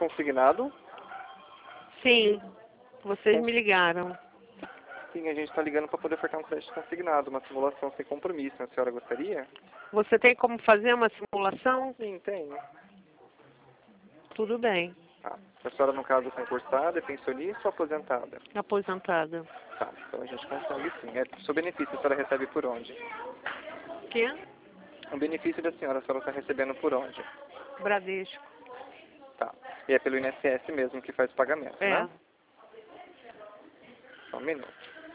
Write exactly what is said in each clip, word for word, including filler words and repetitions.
consignado? Sim, vocês me ligaram. Sim, a gente está ligando para poder ofertar um crédito consignado, uma simulação sem compromisso. A senhora gostaria? Você tem como fazer uma simulação? Sim, tenho. Tudo bem. Tá. A senhora, no caso, é concursada, é pensionista ou aposentada? Aposentada. Tá, então a gente consegue sim. É, seu benefício a senhora recebe por onde? Quê? O benefício da senhora, a senhora está recebendo por onde? Bradesco. Tá. E é pelo I N S S mesmo que faz o pagamento, É. né? Só um minuto.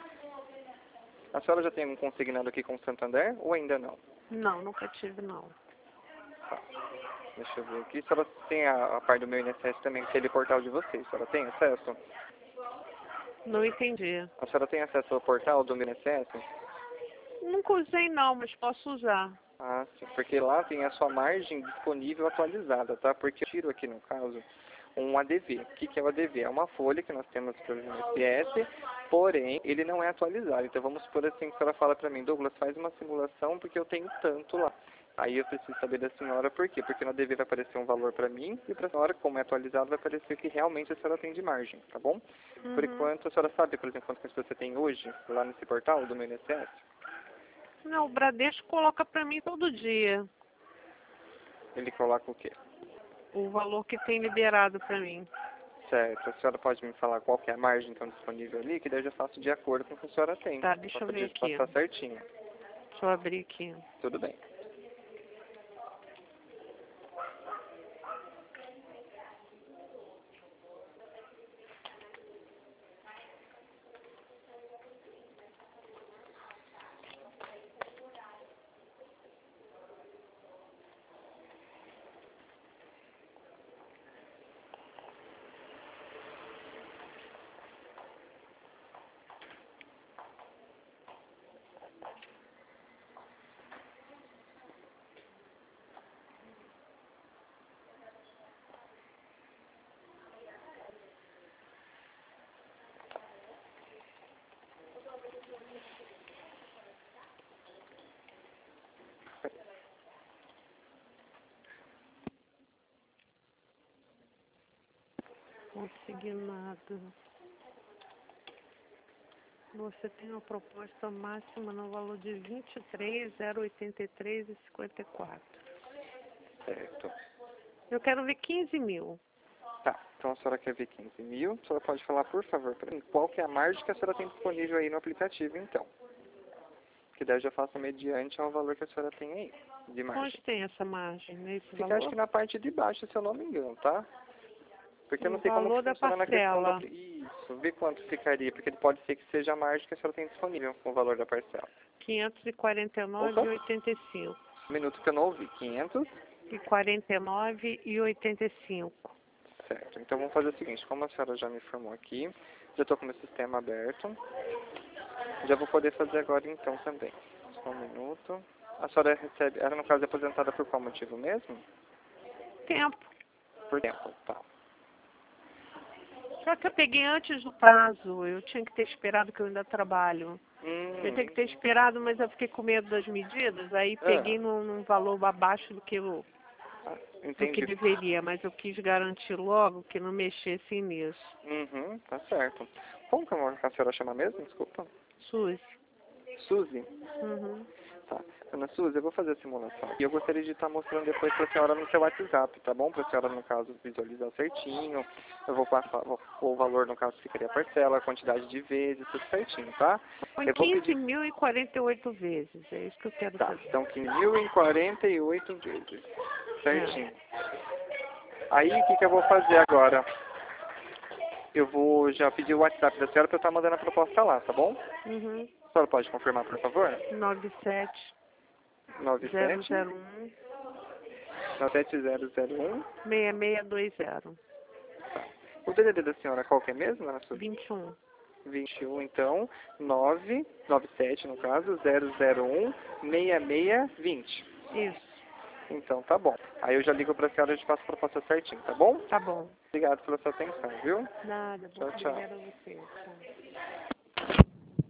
A senhora já tem um consignado aqui com o Santander ou ainda não? Não, nunca tive não. Tá. Deixa eu ver aqui. A senhora tem a, a parte do meu I N S S também, aquele portal de vocês. A senhora tem acesso? Não entendi. A senhora tem acesso ao portal do meu I N S S? Nunca usei não, mas posso usar. Ah, sim. Porque lá tem a sua margem disponível atualizada, tá? Porque eu tiro aqui, no caso, um A D V. O que, que é o A D V? É uma folha que nós temos para o I N S S, porém, ele não é atualizado. Então, vamos por assim, que a senhora fala para mim, Douglas, faz uma simulação porque eu tenho tanto lá. Aí eu preciso saber da senhora por quê? Porque no A D V vai aparecer um valor para mim e para a senhora, como é atualizado, vai aparecer que realmente a senhora tem de margem, tá bom? Uhum. Por enquanto, a senhora sabe, por exemplo, quantas pessoas você tem hoje lá nesse portal do meu I N S S? Não, o Bradesco coloca pra mim todo dia Ele coloca o quê? o valor que tem liberado pra mim. Certo. A senhora pode me falar qual que é a margem então disponível ali, que daí eu já faço de acordo com o que a senhora tem. Tá, deixa Pra eu ver poder aqui. passar certinho. Deixa eu abrir aqui. Tudo bem. Consignado. Você tem uma proposta máxima no valor de vinte e três mil oitenta e três reais e cinquenta e quatro. Certo. Eu quero ver quinze mil. Tá. Então a senhora quer ver quinze mil. A senhora pode falar, por favor, para mim, qual que é a margem que a senhora tem disponível aí no aplicativo, então. Que daí eu já faço mediante ao valor que a senhora tem aí, de margem. Onde tem essa margem? Nesse Fica, valor? acho que na parte de baixo, se eu não me engano, tá? Porque eu O não sei como valor que da funciona na questão parcela. do... Isso, vê quanto ficaria, porque pode ser que seja a margem que a senhora tem disponível com o valor da parcela. quinhentos e quarenta e nove Opa, reais e oitenta e cinco. um minuto que eu não ouvi. quinhentos. E quarenta e nove reais e oitenta e cinco. Certo, então vamos fazer o seguinte, como a senhora já me informou aqui, já estou com o meu sistema aberto, já vou poder fazer agora então também. Só um minuto. A senhora recebe, ela no caso é aposentada por qual motivo mesmo? Tempo. Por tempo, tá. Só que eu peguei antes do prazo. Eu tinha que ter esperado, que eu ainda trabalho. Hum, Eu tinha que ter esperado, mas eu fiquei com medo das medidas. Aí peguei ah, num, num valor abaixo do que, eu, ah, do que entendi. deveria. Mas eu quis garantir logo que não mexessem nisso. Uhum, tá certo. Como que a senhora chama mesmo? Desculpa. Suzy. Suzy? Uhum. Tá. Ana Suzy, eu vou fazer a simulação. E eu gostaria de estar mostrando depois para a senhora no seu WhatsApp, tá bom? Para a senhora, no caso, visualizar certinho. Eu vou passar vou, o valor, no caso, ficaria a parcela, a quantidade de vezes, tudo certinho, tá? Foi Eu vou quinze pedir... mil e quarenta e oito vezes. É isso que eu quero Tá, fazer. então quinze mil e quarenta e oito vezes. Certinho. É. Aí, o que, que eu vou fazer agora? Eu vou já pedir o WhatsApp da senhora para eu estar mandando a proposta lá, tá bom? Uhum. A senhora pode confirmar, por favor? nove sete nove zero sete zero um nove sete zero zero um. seis seis dois zero. O D D D da senhora qual que é mesmo, Ana Suzy? vinte e um. vinte e um, então, nove nove sete no caso, zero zero um, seis seis vinte. Isso. Então, tá bom. Aí eu já ligo pra senhora e a gente passa a proposta certinho, tá bom? Tá bom. Obrigado pela sua atenção, viu? Nada. Tchau, Muito tchau. obrigada a você. Tchau.